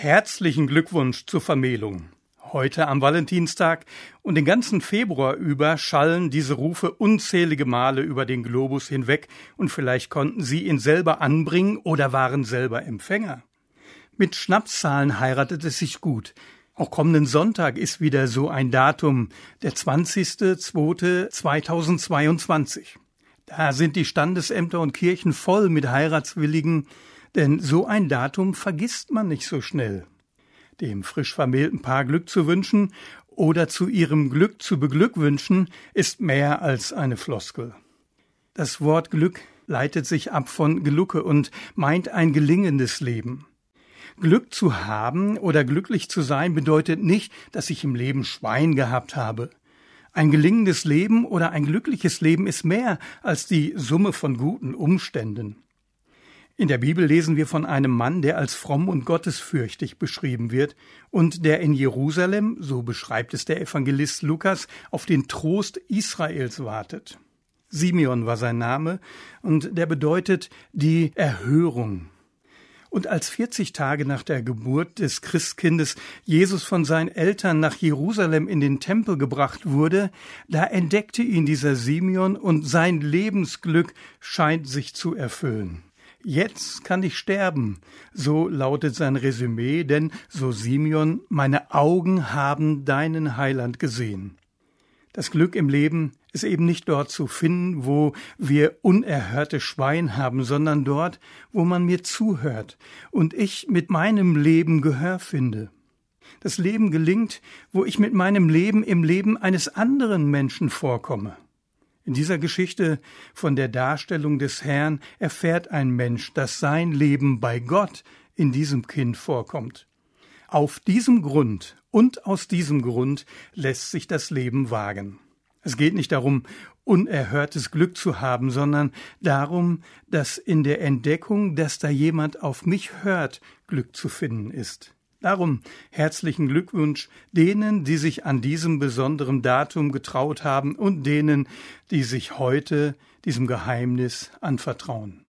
Herzlichen Glückwunsch zur Vermählung. Heute am Valentinstag und den ganzen Februar über schallen diese Rufe unzählige Male über den Globus hinweg und vielleicht konnten Sie ihn selber anbringen oder waren selber Empfänger. Mit Schnapszahlen heiratet es sich gut. Auch kommenden Sonntag ist wieder so ein Datum, der 20.02.2022. Da sind die Standesämter und Kirchen voll mit Heiratswilligen, denn so ein Datum vergisst man nicht so schnell. Dem frisch vermählten Paar Glück zu wünschen oder zu ihrem Glück zu beglückwünschen, ist mehr als eine Floskel. Das Wort Glück leitet sich ab von Gelucke und meint ein gelingendes Leben. Glück zu haben oder glücklich zu sein bedeutet nicht, dass ich im Leben Schwein gehabt habe. Ein gelingendes Leben oder ein glückliches Leben ist mehr als die Summe von guten Umständen. In der Bibel lesen wir von einem Mann, der als fromm und gottesfürchtig beschrieben wird und der in Jerusalem, so beschreibt es der Evangelist Lukas, auf den Trost Israels wartet. Simeon war sein Name und der bedeutet die Erhörung. Und als 40 Tage nach der Geburt des Christkindes Jesus von seinen Eltern nach Jerusalem in den Tempel gebracht wurde, da entdeckte ihn dieser Simeon und sein Lebensglück scheint sich zu erfüllen. Jetzt kann ich sterben, so lautet sein Resümee, denn, so Simeon, meine Augen haben deinen Heiland gesehen. Das Glück im Leben ist eben nicht dort zu finden, wo wir unerhörte Schwein haben, sondern dort, wo man mir zuhört und ich mit meinem Leben Gehör finde. Das Leben gelingt, wo ich mit meinem Leben im Leben eines anderen Menschen vorkomme. In dieser Geschichte von der Darstellung des Herrn erfährt ein Mensch, dass sein Leben bei Gott in diesem Kind vorkommt. Auf diesem Grund und aus diesem Grund lässt sich das Leben wagen. Es geht nicht darum, unerhörtes Glück zu haben, sondern darum, dass in der Entdeckung, dass da jemand auf mich hört, Glück zu finden ist. Darum herzlichen Glückwunsch denen, die sich an diesem besonderen Datum getraut haben und denen, die sich heute diesem Geheimnis anvertrauen.